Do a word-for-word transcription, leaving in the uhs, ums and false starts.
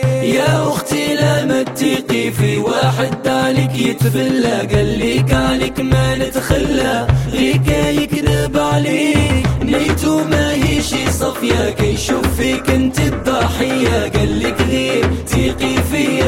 يا أختي لا ما تثقي في واحد دالك يتفلى، قال لي كالك ما نتخلى غيك يكذب عليك، نيته ما هي شي صفية كي يشوف فيك انت الضحية، قال لك غير ثقي في